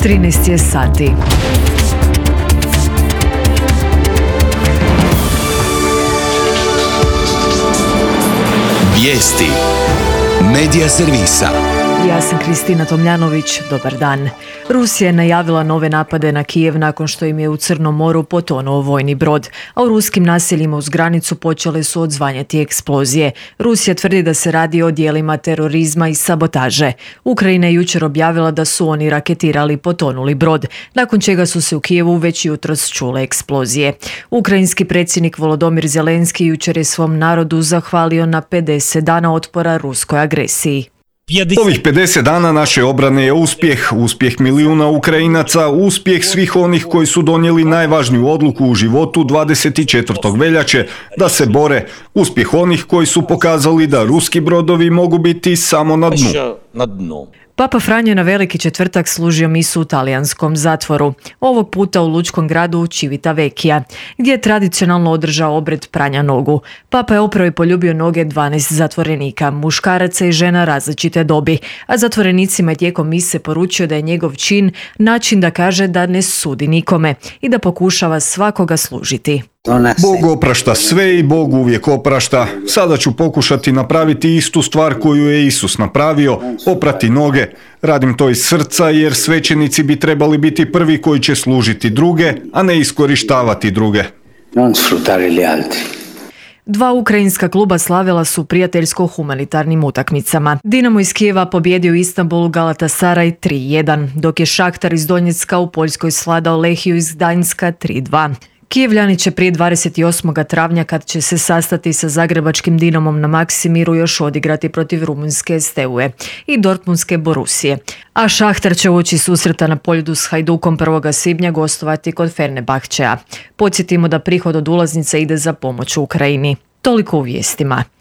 13 je sati. Vijesti Medija servisa. Ja sam Kristina Tomljanović, dobar dan. Rusija je najavila nove napade na Kijev nakon što im je u Crnom moru potonuo vojni brod, a u ruskim naseljima uz granicu počele su odzvanjati eksplozije. Rusija tvrdi da se radi o djelima terorizma i sabotaže. Ukrajina je jučer objavila da su oni raketirali potonuli brod, nakon čega su se u Kijevu već jutros čule eksplozije. Ukrajinski predsjednik Volodymyr Zelenski jučer je svom narodu zahvalio na 50 dana otpora ruskoj agresiji. Ovih 50 dana naše obrane je uspjeh milijuna Ukrajinaca, uspjeh svih onih koji su donijeli najvažniju odluku u životu 24. veljače da se bore, uspjeh onih koji su pokazali da ruski brodovi mogu biti samo na dnu. Papa Franjo na Veliki četvrtak služio misu u talijanskom zatvoru, ovog puta u lučkom gradu Civitavecchia, gdje je tradicionalno održao obred pranja nogu. Papa je oprao i poljubio noge 12 zatvorenika, muškaraca i žena različite dobi, a zatvorenicima je tijekom mise poručio da je njegov čin način da kaže da ne sudi nikome i da pokušava svakoga služiti. Bog oprašta sve i Bog uvijek oprašta. Sada ću pokušati napraviti istu stvar koju je Isus napravio, oprati noge. Radim to iz srca jer svećenici bi trebali biti prvi koji će služiti druge, a ne iskorištavati druge. Dva ukrajinska kluba slavila su prijateljsko-humanitarnim utakmicama. Dinamo iz Kijeva pobjedio u Istanbulu Galatasaray 3-1, dok je Šahtar iz Donjecka u Poljskoj svladao Lehiju iz Gdańska 3-2. Kijevljani će prije 28. travnja, kad će se sastati sa zagrebačkim Dinamom na Maksimiru, još odigrati protiv rumunjske Steaue i dortmundske Borusije. A Šahtar će uoči susreta na Poljudu s Hajdukom 1. svibnja gostovati kod Fenerbahčea. Podsjetimo da prihod od ulaznica ide za pomoć u Ukrajini. Toliko u vijestima.